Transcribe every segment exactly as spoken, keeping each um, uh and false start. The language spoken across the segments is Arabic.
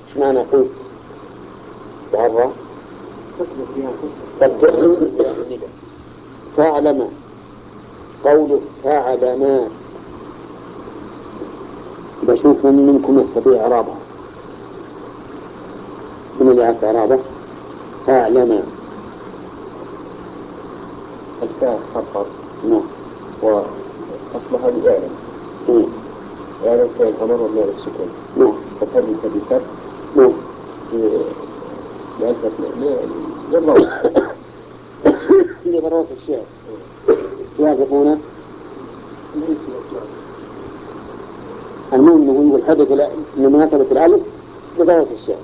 ايش معنى قلت تعرى فاعلم قوله فاعلم بشوف من منكم يستطيع إعرابه من اللي يعرف إعرابه فاعلم الفاء فقط نعم وأصلها بإعلم إعلم فعل أمر ومعنى السكون نعم فتبت بفتح نعم لأجل للروح لضرورة الشعر يعرفون المهم نقول حدث لمناسبة الألف لضرورة الشعر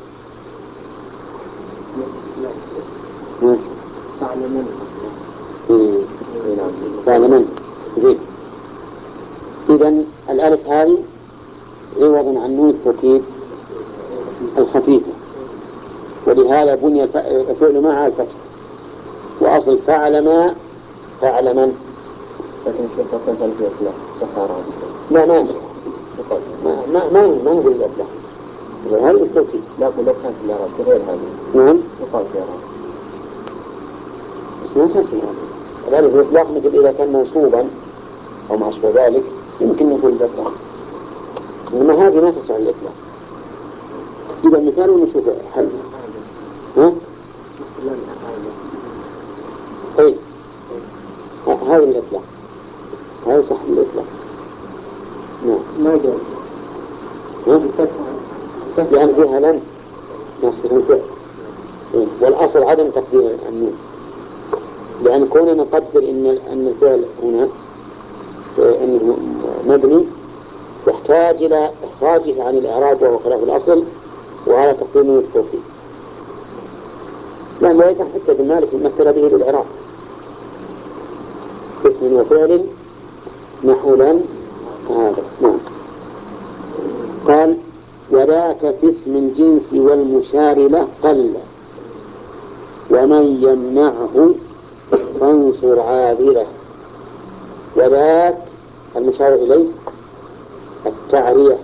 فاعلمن فاعلمن زين. إذن الألف هذه عوض عن نون التوكيد الخفيفة، ولهذا بني الفعل معها الفتح، وأصل فاعلم فاعلمن. لكن كيف تقول ذلك لا سفارة لا ما ما ما ما ما نقول لا لا هذا التوكيد. لكن لو كانت الإعراب غير هذه نعم يقال في إعراب بس ما تنسي هذا الألف الإطلاق مثل إذا كان منصوبا أو ما أشبه ذلك يمكن نقول لا، إنما هذه ما تسع الإطلاق. إذا مثال ونشوف حل. ها؟ طيب هذا الإطلاق هذا صح الإطلاق. نعم ما جاء يعني فيها لن نصف الفعل، والأصل عدم تقدير النون، لأن كوننا نقدر إن أن الفعل هنا إنه مبني يحتاج إلى إخراجه عن الإعراب وهو خلاف الأصل، وهذا تقدير نون التوكيد. لأن لا يتم حتى بالمالك يمثل به للإعراب اسم وفعل نحو لن هذا. نعم. قال وذاك في اسم الجنس والمشار له قل، ومن يمنعه فانصر عاذله. وذاك المشار إليه التعرية،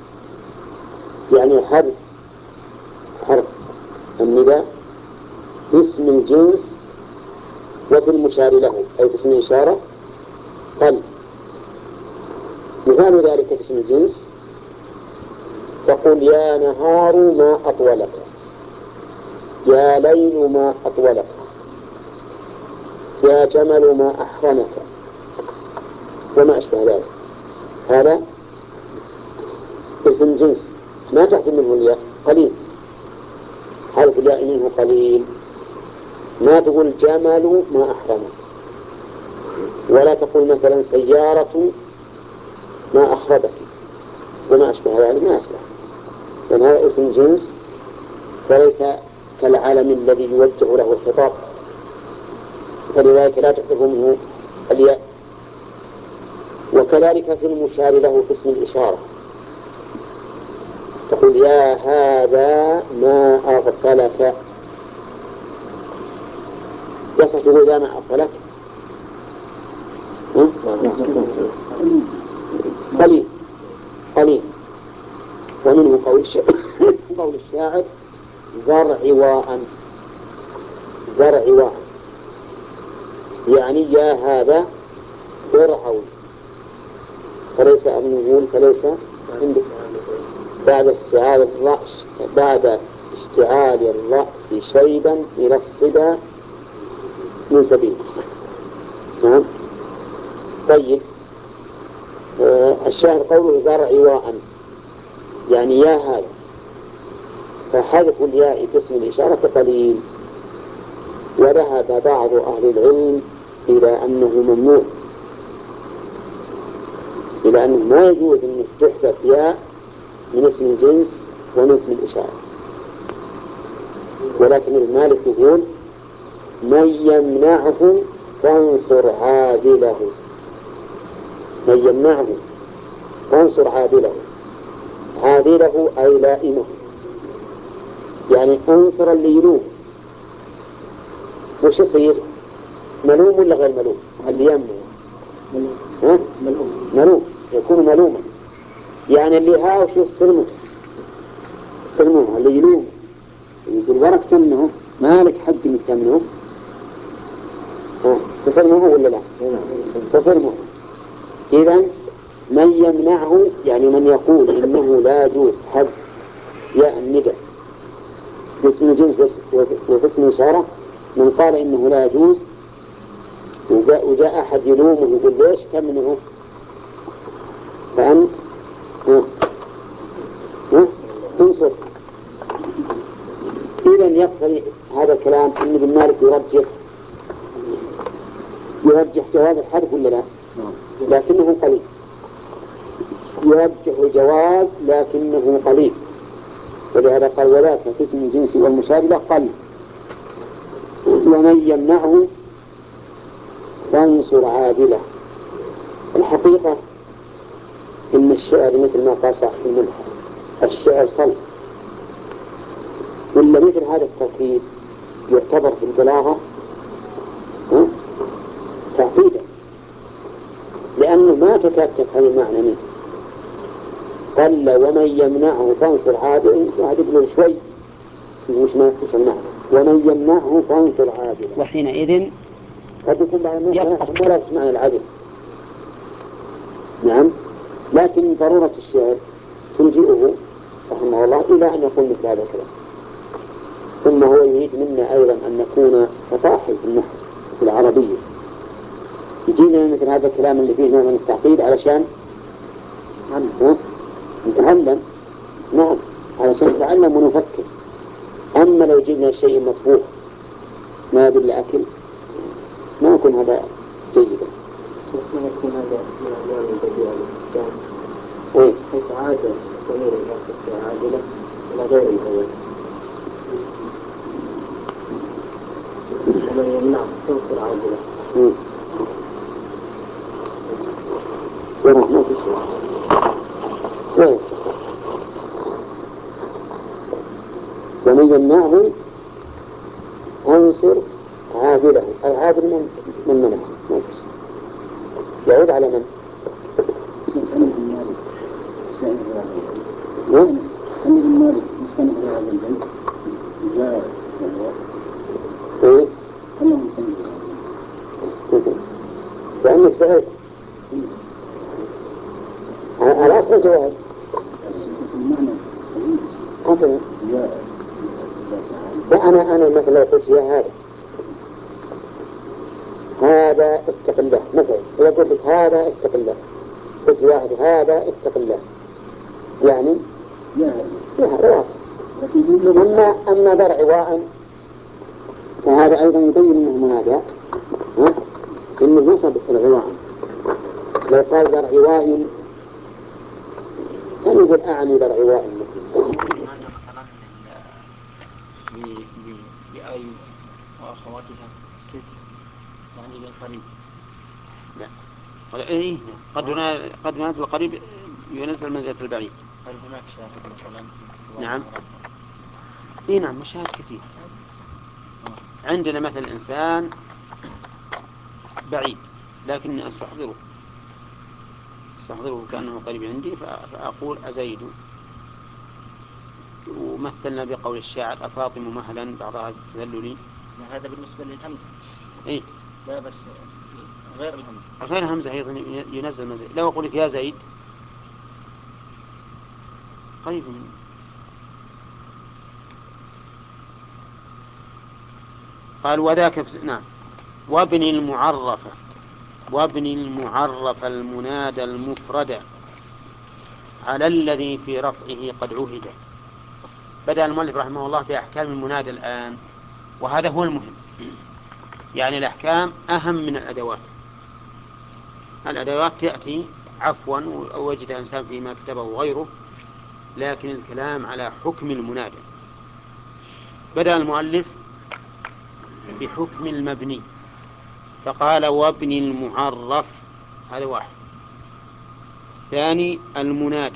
يعني حرف حرف النداء باسم الجنس وفي المشار له أي باسم الإشارة قل. مثال ذلك في اسم الجنس تقول يا نهار ما أطولك، يا ليل ما أطولك، يا جمل ما أحرمك، وما أشبه ذلك. هذا اسم جنس ما تحتمل منه الياء قليل، حرف الياء منه قليل. ما تقول جمل ما أحرمك، ولا تقول مثلا سيارة ما أحربك، وما أشبه ذلك ما أسلح، لأن هذا اسم جنس فليس كالعالم الذي يوجه له الخطاب، فلذلك لا تحذف منه الياء. وكذلك في المشار له في اسم الإشارة تقول يا هذا ما أغفلك، يصح تقول يا ما أغفلك قليل قليل. ومنه قول الشاعر قول الشاعر زرعواء زرعواء، يعني يا هذا زرعوا، فليس أن نقول فليس عندك بعد استعال الرأس بعد اشتعال الرأس شيبا إلى الصدى من سبيل. نعم. طيب آه الشاعر قوله زرعواء يعني يا هذا، فحذف الياء باسم الإشارة قليل. وذهب بعض أهل العلم إلى أنه ممنوع، إلى أنه ما يجوز أن تحذف ياء من اسم الجنس ومن اسم الإشارة. ولكن المالك يقول من يمنعه فانصر عادله، من يمنعه فانصر عادله، عادله أي لائمه، يعني انصر اللي يلوم. وش يصير ملوم ولا غير ملوم؟ اللي يمنع ها؟ ملوم، يكون ملوما، يعني اللي هاو شوف سلمه تسلموه اللي يلوم يقول ورك تمنه ما لك حق انك تمنه، تسلموه ولا لا؟ تسلموه. إذن من يمنعه يعني من يقول إنه لا يجوز حد ياء الندى باسم جنس وباسم إشارة، من قال إنه لا يجوز وجاء, وجاء أحد يلومه يقول ليش تمنعه، فأنت انصر. إذن يقتضي هذا الكلام أن ابن مالك يرجح يرجح جواز الحذف ولا لا؟ لكنه قليل، يرجح الجواز لكنه قليل، ولهذا قال وذاك في اسم الجنس والمشار له قليل. ومن يمنعه فانصر عادله. الحقيقة إن الشعر مثل ما قال صاحب المنح الشعر صلب، ولا مثل هذا التركيب يعتبر في البلاغة تعقيدا، لأنه ما تكاد تفهم المعنى منه. قال ومن يمنعه فانصر عادل، واحد يقول شوي مش ما مش المعنى، ومن يمنعه فانصر عادل، وحينئذ قد يكون بعض الناس ما لا يسمع العدل. نعم، لكن ضرورة الشعر تلجئه رحمه الله إلى أن يقول مثل هذا الكلام. ثم هو يريد منا أيضا أن نكون فطاحل في النحو في العربية، يجينا مثل هذا الكلام اللي فيه نوع من التعقيد علشان نتعلم. نعم، علشان نتعلم ونفكر. أما لو جبنا شيء مطبوخ ما يدل أكل ما يكون هذا جيدا. ما يكون هذا من أنواع البديع للإسلام، إيه؟ حيث عاد ضمير النفس عادلة إلى غير الأول. ومن يمنع تنصر عادلة. ورحمة ما في شيء. كويس. ومن يمنعه انصر عادله. العادل من من منع يعود على من؟ نعم. ايه؟ لأنك سألت على أصل الجواب. أنت أنا أنا مثلا لو قلت يا هذا هذا اتق الله مثلا، إذا قلت لك هذا اتق الله، قلت واحد هذا اتق الله يعني يا هذا. أما أما ذا عواء فهذا أيضا يبين أنه منادى، إنه نصب العواء. لو قال ذا عواء كان يقول أعني ذا عواء مثلا بأي وأخواتها ست يعني للقريب. لا إيه قد قد هناك القريب ينزل منزلة البعيد. هل هناك شاهد مثلا؟ نعم. إيه نعم مشاهد كثير. عندنا مثل إنسان بعيد لكني أستحضره أستحضره كأنه قريب عندي فأقول أزيد. ومثلنا بقول الشاعر أفاطم مهلا بعضها تذللي. هذا بالنسبة للهمزة. إيه؟ لا بس غير الهمزة. غير الهمزة أيضا ينزل منزل. لو أقول لك يا زيد قريب مني. قال وذاك نعم. وابن المعرفة وابن المعرف المنادى المفرد على الذي في رفعه قد عهد. بدأ المؤلف رحمه الله في أحكام المنادى الآن، وهذا هو المهم. يعني الأحكام أهم من الأدوات. الأدوات تأتي عفوا أو وجد إنسان فيما كتبه غيره، لكن الكلام على حكم المنادى. بدأ المؤلف بحكم المبني فقال وابن المعرف، هذا واحد. ثاني المنادى،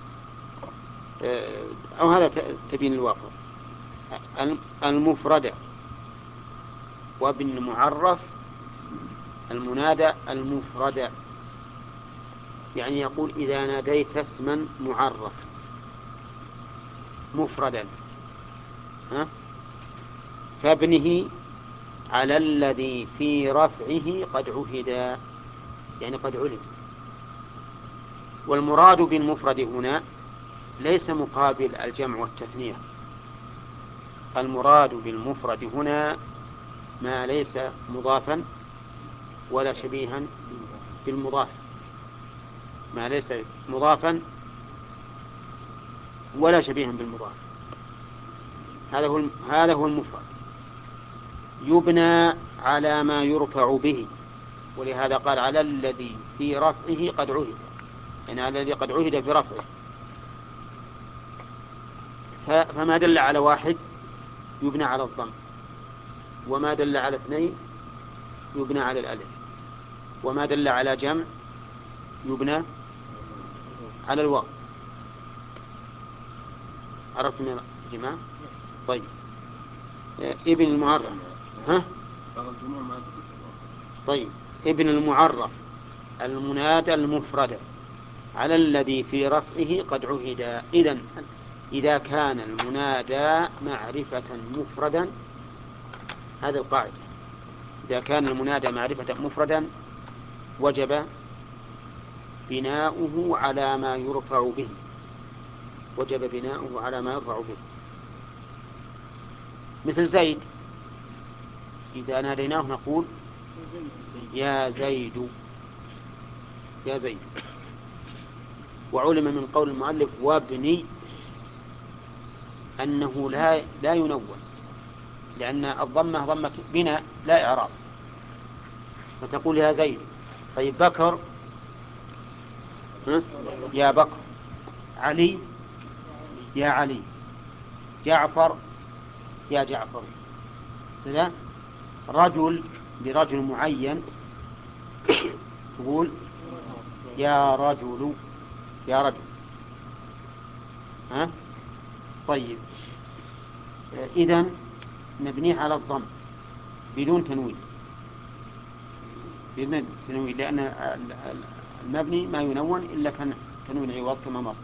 أو هذا تبين الواقع. المفردة وابن المعرف المنادى المفردة، يعني يقول إذا ناديت اسما معرف مفردا ها؟ فابنه على الذي في رفعه قد عهد، يعني قد علم. والمراد بالمفرد هنا ليس مقابل الجمع والتثنية، المراد بالمفرد هنا ما ليس مضافا ولا شبيها بالمضاف، ما ليس مضافا ولا شبيها بالمضاف، هذا هو هذا هو المفرد. يبنى على ما يرفع به، ولهذا قال على الذي في رفعه قد عهد، يعني على الذي قد عهد في رفعه. فما دل على واحد يبنى على الضم، وما دل على اثنين يبنى على الألف، وما دل على جمع يبنى على الواو. عرفتم يا جماعة؟ طيب ابن المعرف ها؟ طيب ابن المعرف المنادى المفرد على الذي في رفعه قد عهد. إذن إذا كان المنادى معرفة مفردا، هذه القاعدة، إذا كان المنادى معرفة مفردا وجب بناؤه على ما يرفع به، وجب بناؤه على ما يرفع به. مثل زيد، إذا ناديناه نقول يا زيد، يا زيد. وعلم من قول المؤلف وابني أنه لا لا ينون، لأن الضمة ضمة بناء لا إعراب، فتقول يا زيد. طيب بكر يا بكر، علي يا علي، جعفر يا جعفر. كذا رجل لرجل معين تقول يا رجل، يا رجل. ها؟ طيب إذن نبنيه على الضم بدون تنوين، بدون تنوين، لأن المبني ما ينون إلا كان تنوين عوض كما مر.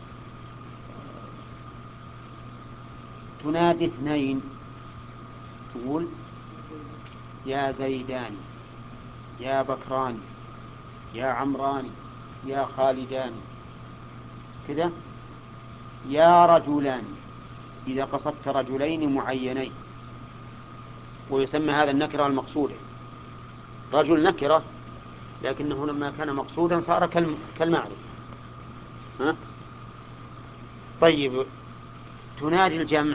تنادي اثنين تقول يا زيدان، يا بكران، يا عمران، يا خالدان. كذا يا رجلان إذا قصدت رجلين معينين، ويسمى هذا النكرة المقصودة. رجل نكرة لكنه لما كان مقصودا صار كالمعرفة. ها؟ طيب تنادي الجمع،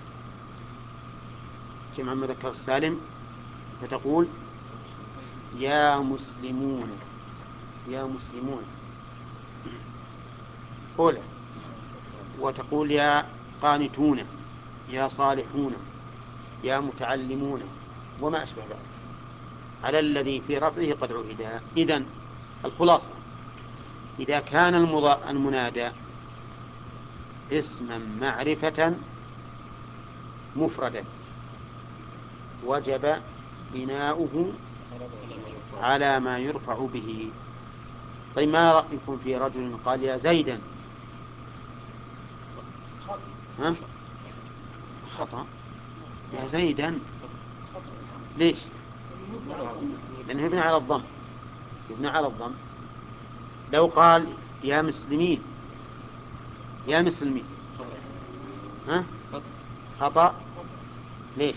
جمع مذكر السالم، فتقول يا مسلمون، يا مسلمون أولى. وتقول يا قانتون، يا صالحون، يا متعلمون، وما أشبه ذلك، على الذي في رفعه قد عهد. إذن الخلاصة، إذا كان المنادى اسما معرفة مفردا وجب بناؤه على ما يرفع به. طيب ما رأيكم في رجل قال يا زيدا؟ ها؟ خطأ. يا زيدا ليش؟ لأنه يبنى على الضم، يبنى على الضم. لو قال يا مسلمين، يا مسلمين، ها؟ خطأ. ليش؟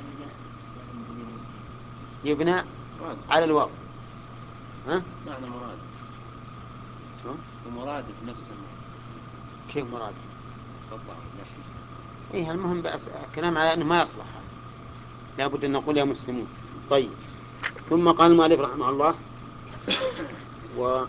يبنى على الواو. ها؟ معنى مراد، شو؟ ومراد بنفسه. كيف مراد؟ خطأ. إيه المهم بس كلام على أنه ما يصلح، لا بد أن نقول يا مسلمون. طيب ثم قال المؤلف رحمه الله و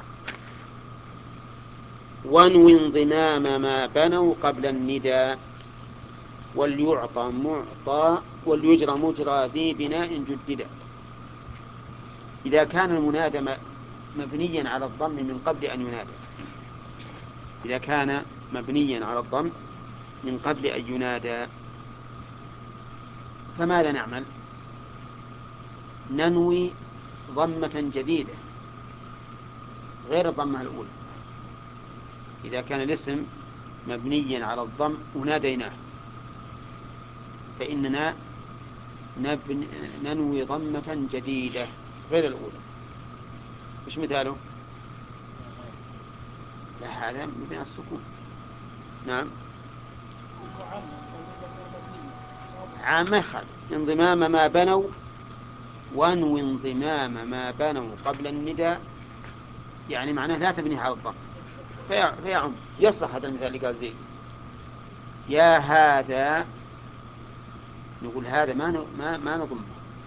وانو انضمام ما بنوا قبل النداء، وليعطى معطى، وليجرى مجرى ذي بناء جددا. إذا كان المنادى مبنيا على الضم من قبل أن ينادى، إذا كان مبنيا على الضم من قبل أن ينادى، فماذا نعمل؟ ننوي ضمة جديدة غير الضمة الأولى. إذا كان الاسم مبنيا على الضم وناديناه فإننا نبن... ننوي ضمة جديدة غير الأولى. وش مثاله؟ لا هذا مبني على السكون. نعم عام ما يخالف انضمام ما بنوا وانوي انضمام ما بنوا قبل النداء، يعني معناه لا تبني على الضم فيعم يصلح هذا المثال اللي قال زيد يا هذا، نقول هذا ما ما ما نضمه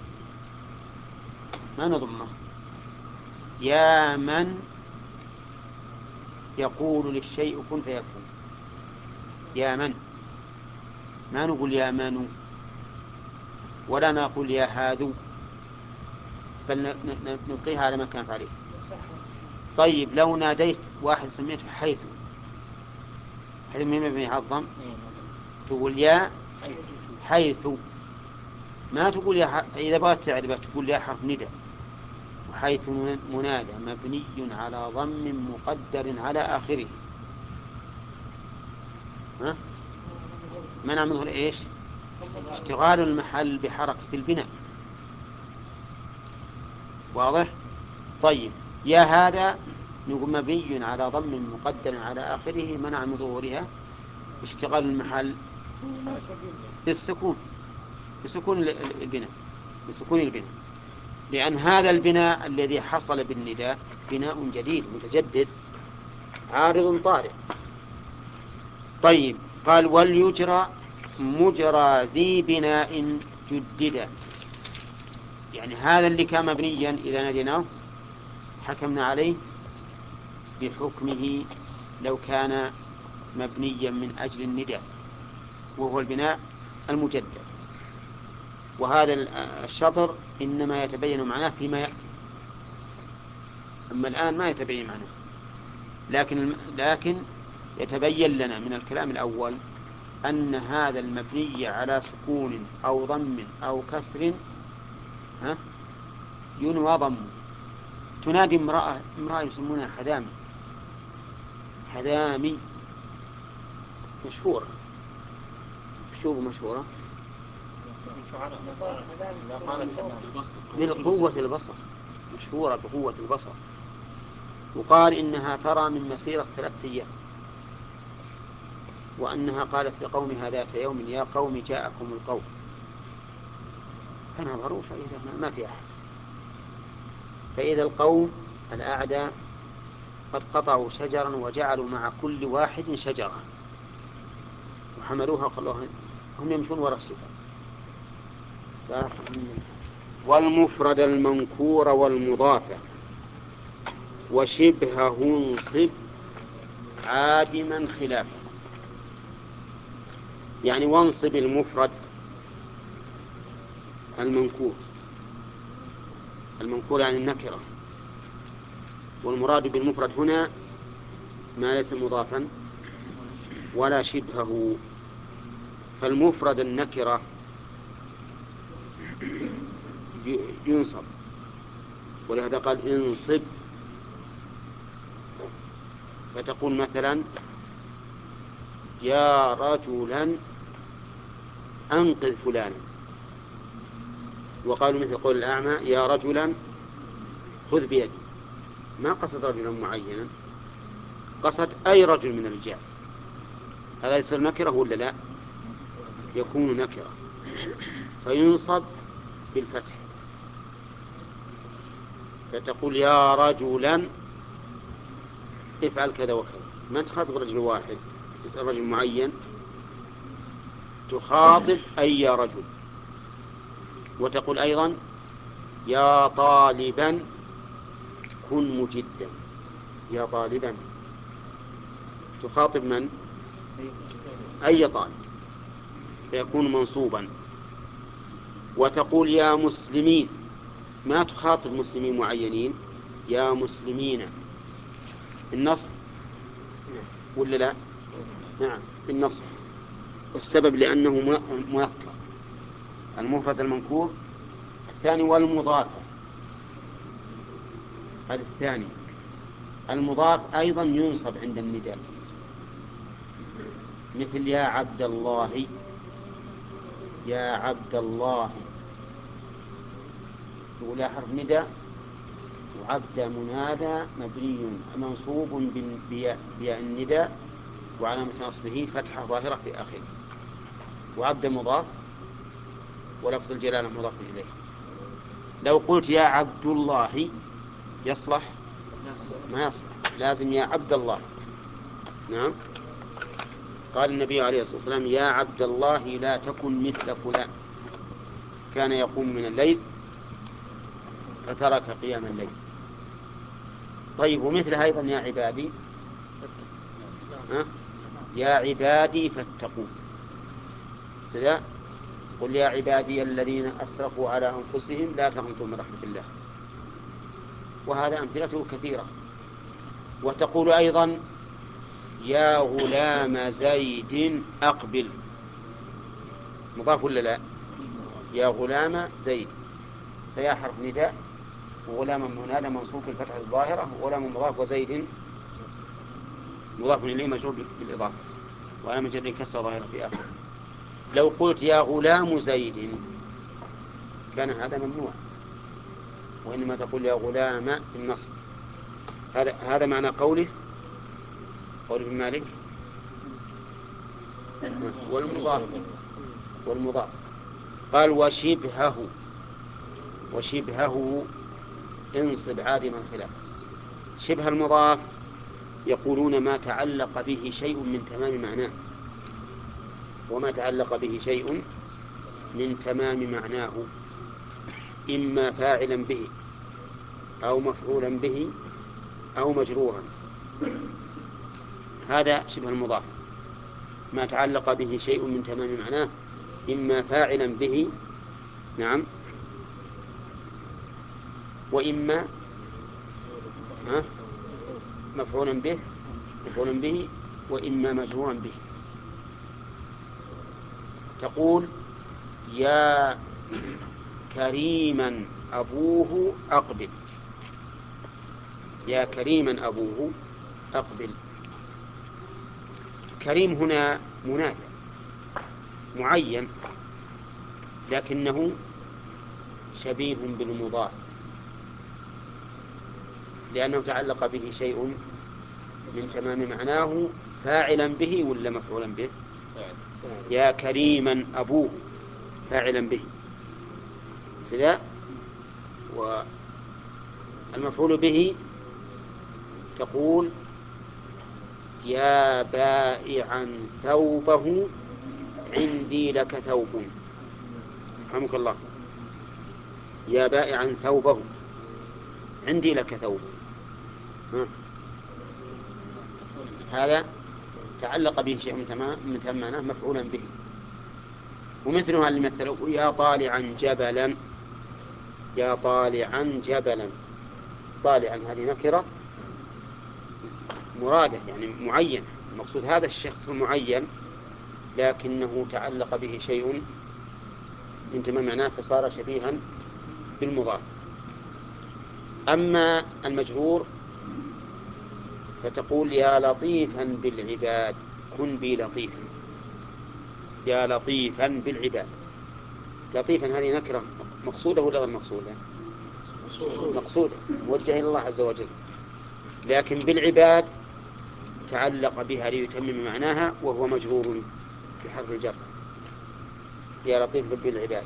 ما نضمه يا من يقول للشيء كن فيكون، يا من، ما نقول يا من ولا نقول يا هذو، بل نبقيها على ما كانت عليه. طيب لو ناديت واحد سميته حيث، حيث مين مبني على الضم؟ تقول يا حيث، ما تقول يا ح... إذا بغيت تعرفه تقول يا حرف ندى، وحيث منادى مبني على ضم مقدر على آخره. ها؟ منع منه إيش؟ اشتغال المحل بحركة البناء. واضح؟ طيب يا هذا نقول مبني على ضم مقدر على آخره منع من ظهورها اشتغال المحل بالسكون، بسكون البناء، بسكون البناء، لأن هذا البناء الذي حصل بالنداء بناء جديد متجدد عارض طارئ. طيب قال وليجرى مجرى ذي بناء جددا، يعني هذا اللي كان مبنيا إذا ناديناه حكمنا عليه بحكمه لو كان مبنيا من أجل النداء وهو البناء المجدد. وهذا الشطر إنما يتبين معناه فيما يأتي، أما الآن ما يتبين معناه، لكن لكن يتبين لنا من الكلام الأول أن هذا المبني على سكون أو ضم أو كسر ها ينوى ضم. تنادي امرأة، امرأة يسمونها حذامي، حذامي مشهورة، شوف مشهورة بالقوة البصر، مشهورة بقوة البصر، وقال إنها ترى من مسيرة ثلاثة أيام، وأنها قالت لقومها ذات يوم يا قوم جاءكم القوم، فنظروا فإذا ما في أحد، فإذا القوم الأعداء قد قطعوا شجرا وجعلوا مع كل واحد شجرة وحملوها وخلوها هم يمشون وراء الشجرة. والمفرد المنكور والمضاف وشبهه انصب عادما خلافه، يعني وانصب المفرد المنكور، المنكور يعني النكرة، والمراد بالمفرد هنا ما ليس مضافا ولا شبهه، فالمفرد النكرة ينصب، ولهذا قال انصب، فتقول مثلا يا رجلا أنقذ فلانا، وقالوا مثل قول الأعمى يا رجلا خذ بيدي، ما قصد رجلا معينا، قصد أي رجل من الرجال، هذا يصير نكرة ولا لا؟ يكون نكرة فينصب بالفتح، فتقول يا رجلا افعل كذا وكذا، ما تخاطب رجل واحد رجل معين، تخاطب أي رجل. وتقول أيضا يا طالبا كن مجدا، يا طالبا تخاطب من؟ أي طالب، فيكون منصوبا. وتقول يا مسلمين، ما تخاطب مسلمين معينين، يا مسلمين النصب ولا لا؟ نعم بالنصب، والسبب لأنه منكر، المفرد المنكور الثاني. والمضاف هذا الثاني، المضاف أيضا ينصب عند النداء، مثل يا عبد الله، يا عبد الله، ولا حرف نداء، وعبد منادى مبني منصوب بياء النداء وعلامة نصبه فتحة ظاهرة في آخره، وعبد مضاف ولفظ الجلالة مضاف إليه. لو قلت يا عبد الله يصلح؟ ما يصلح، لازم يا عبد الله. نعم. قال النبي عليه الصلاة والسلام يا عبد الله لا تكن مثل فلان كان يقوم من الليل فترك قيام الليل. طيب، ومثلها أيضا يا عبادي، ها؟ يا عبادي فاتقون. سلا قل يا عبادي الذين أسرفوا على أنفسهم لا تقنطوا من رحمة الله. وهذا أمثلته كثيرة. وتقول أيضا يا غلام زيد أقبل، مضاف ولا لا؟ يا غلام زيد، فيا حرف نداء وغلام منادى منصوب بالفتحة الظاهرة، وغلام مضاف وزيد مضاف إليه مجرور بالإضافة وعلامة جره كسر ظاهرة في آخره. لو قلت يا غلام زيد كان هذا ممنوع، وإنما تقول يا غلام بالنصب. هذا هذا معنى قوله قول ابن مالك والمضاف والمضاف. قال وشبهه، وشبهه انصب عادما خلافه. شبه المضاف يقولون ما تعلق به شيء من تمام معناه، وما تعلق به شيء من تمام معناه إما فاعلا به أو مفعولا به أو مجرورا. هذا شبه المضاف، ما تعلق به شيء من تمام معناه إما فاعلا به، نعم، وإما ها مفعولا به مفعولا به وإما مجرورا به. تقول يا كريما أبوه أقبل، يا كريما أبوه أقبل. كريم هنا منادى معين لكنه شبيه بالمضاف لأنه تعلق به شيء من تمام معناه فاعلا به ولا مفعولا به؟ يا كريما أبوه فاعلا به سلا، والمفعول به تقول يا بائعا ثوبه عندي لك ثوب. رحمك الله. يا بائعا ثوبه عندي لك ثوب، هذا تعلق به شيء من تمام معناه مفعولا به. ومثلها اللي مثله يا طالعا جبلا، يا طالعا جبلا. طالعا هذه نكرة مرادة يعني معين، المقصود هذا الشخص المعين لكنه تعلق به شيء من تمام معناه فصار شبيها بالمضاف. أما المجرور فتقول يا لطيفا بالعباد كن بي لطيفا، يا لطيفا بالعباد. لطيفا هذه نكرة مقصودة ولا غير مقصودة؟ مقصودة موجهة إلى الله عز وجل، لكن بالعباد تعلق بها ليتمم معناها وهو مجرور بحرف الجر، يا لطيف بالعباد.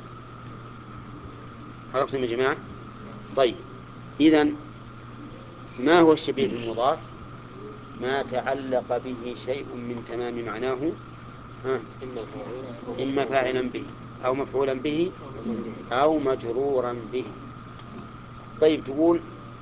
عرفتم يا جماعة؟ طيب، إذن ما هو الشبيه بالمضاف؟ ما تعلق به شيء من تمام معناه ها إما فاعلا به أو مفعولا به أو مجرورا به. طيب، تقول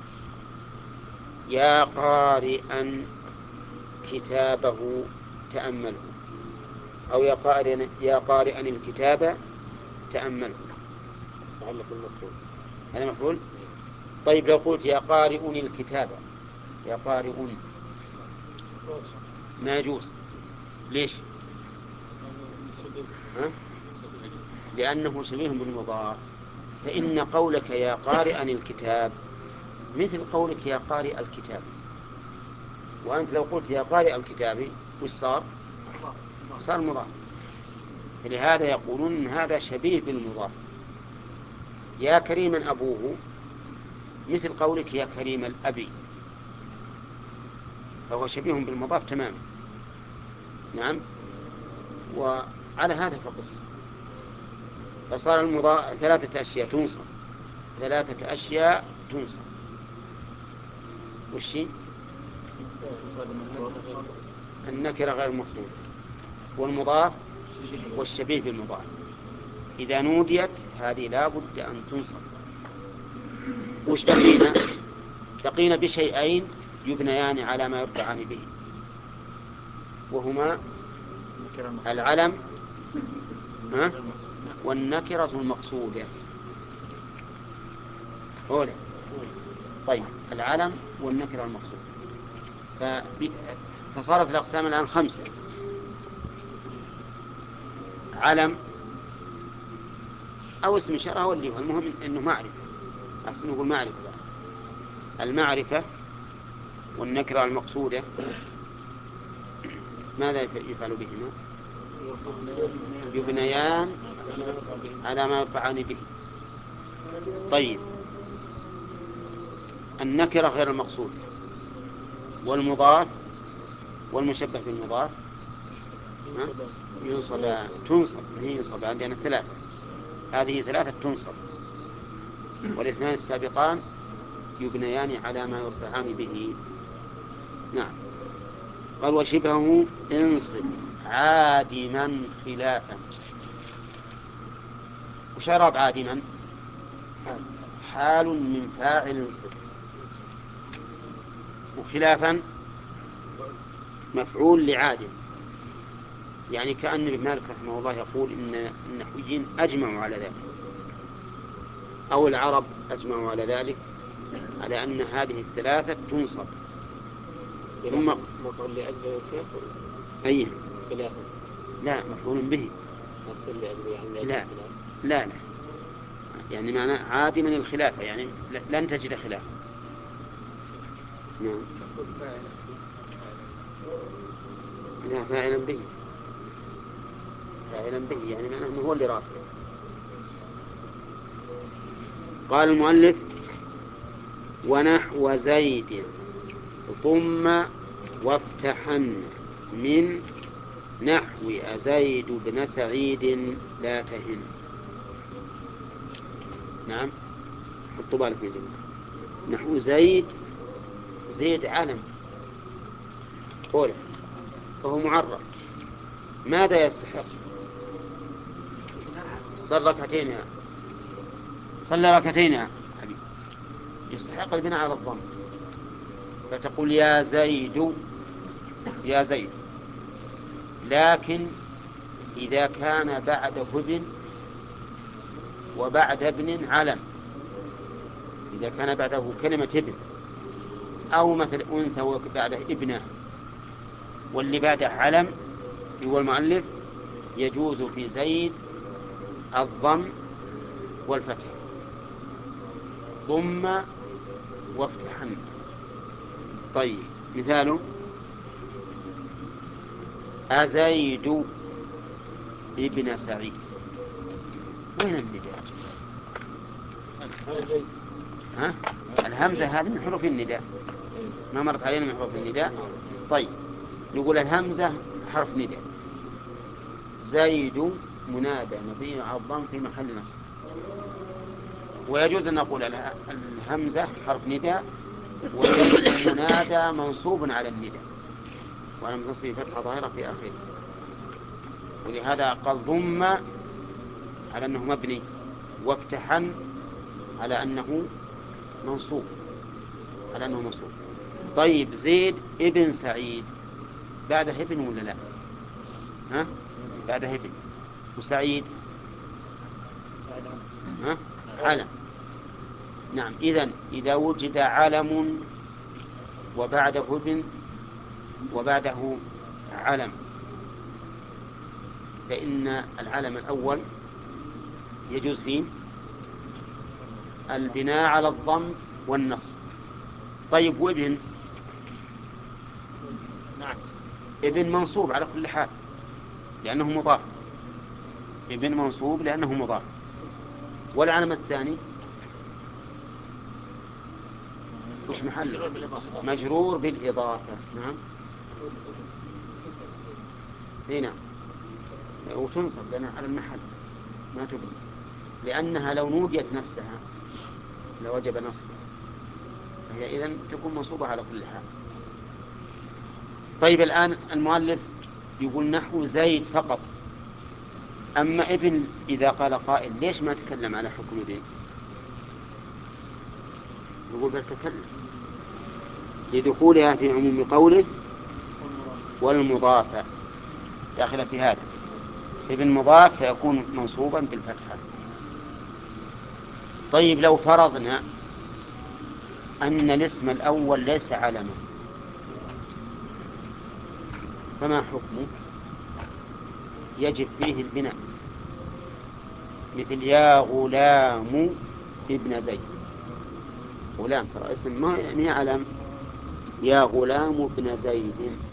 يا قارئا كتابه تأمله، أو يا قارئا يا قارئا الكتاب تأمله، تعلق المفعول، هذا مفعول. طيب، لو قلت يا قارئ الكتاب، يا قارئ ما يجوز. ليش؟ ها؟ لأنه شبيه بالمضاف، فإن قولك يا قارئا الكتاب مثل قولك يا قارئ الكتاب، وأنت لو قلت يا قارئ الكتاب وش صار؟ صار مضاف. فلهذا يقولون إن هذا شبيه بالمضاف. يا كريما أبوه مثل قولك يا كريم الأبي، فهو شبيه بالمضاف تماما. نعم. وعلى هذا فقس. فصار المضاف ثلاثة أشياء تنصب، ثلاثة أشياء تنصب. والشيء النكرة غير مقصودة، والمضاف والشبيه بالمضاف. إذا نوديت هذه لا بد أن تنصب. وش بقينا؟ بقينا بشيئين يبنيان على ما يرفعان به، وهما العلم والنكرة المقصودة. أولا طيب العلم والنكرة المقصودة. فصارت الأقسام الآن خمسة: علم أو اسم إشارة واللي هو المهم إنه معرفة، أحسن نقول معرفة بقى. المعرفة والنكرة المقصودة ماذا يفعل بهما؟ يبنيان على ما يرفعان به. طيب النكرة غير المقصودة والمضاف والمشبه بالمضاف ينصب، تنصب هي ينصب عندنا ثلاثة. هذه ثلاثة تنصب، والاثنان السابقان يبنيان على ما يرفعان به. نعم. قال وشبهه انصب عادما خلافا. وش إعراب عادما؟ حال من فاعل انصب، وخلافا مفعول لعادم. يعني كأن ابن مالك رحمه الله يقول إن النحويين أجمعوا على ذلك، أو العرب أجمعوا على ذلك، على أن هذه الثلاثة تنصب. ثم مفعول لأجله شيخ أيه؟ خلافا لا، مفعول به. يعني لا لا لا، يعني معنى عادما الخلافة، يعني لن تجد خلافة. نعم. لا، فاعلا به، فاعلا به يعني معناه أنه هو اللي رافع. قال المؤلف ونحو زيد ضم وافتحن من نحو أزيد بن سعيد لا تهن. نعم، حطوا بالك من جميع. نحو زيد، زيد علم قوله، فهو معرف. ماذا يستحق؟ صلى ركعتين يا صلى ركعتين يا حبيبي، يستحق البناء على الضم. فتقول يا زيد، يا زيد. لكن إذا كان بعد ابن وبعد ابن علم، إذا كان بعده كلمة ابن، أو مثل أنثى وبعده ابنه واللي بعده علم، هو المؤلف يجوز في زيد الضم والفتح، ضم وافتحن. طيب مثاله أزيد ابن سعيد. وين النداء؟ ها؟ الهمزة هذه من حروف النداء، ما مرت علينا من حروف النداء. طيب نقول الهمزة حرف نداء، زيد منادى مبني على الضم في محل نصب. ويجوز أن نقول الهمزة حرف نداء وزيد منادى منصوب على النداء وعلى نصبه فتحة ظاهرة في آخره. ولهذا قال ضم على أنه مبني، وافتحن على أنه منصوب، على أنه منصوب. طيب زيد ابن سعيد بعده ابن ولا لا؟ ها؟ بعده ابن. وسعيد ها؟ علم. نعم. إذن إذا وجد علم وبعده ابن وبعده علم، فإن العلم الأول يجوز فيه البناء على الضم والنصب. طيب وابن؟ نعم، ابن منصوب على كل حال، لأنه مضاف، ابن منصوب لأنه مضاف. والعلامة الثاني وش محل؟ مجرور بالإضافة. نعم هنا، وتنصب لأنها على المحل ما تبني، لأنها لو نوديت نفسها لوجب نصبها، فهي إذن تكون منصوبة على كل حال. طيب الآن المؤلف يقول نحو زيد فقط. أما ابن إذا قال قائل ليش ما تكلم على حكم ابن؟ يقول بل تكلم لدخولها في عموم قوله والمضاف داخل في هذا. ابن مضاف فيكون منصوبا بالفتحة. طيب لو فرضنا أن الاسم الأول ليس علما فما حكمه؟ يجب فيه البناء، مثل يا غلام ابن زيد. غلام ترى اسم ما علم، يا غلام ابن زيد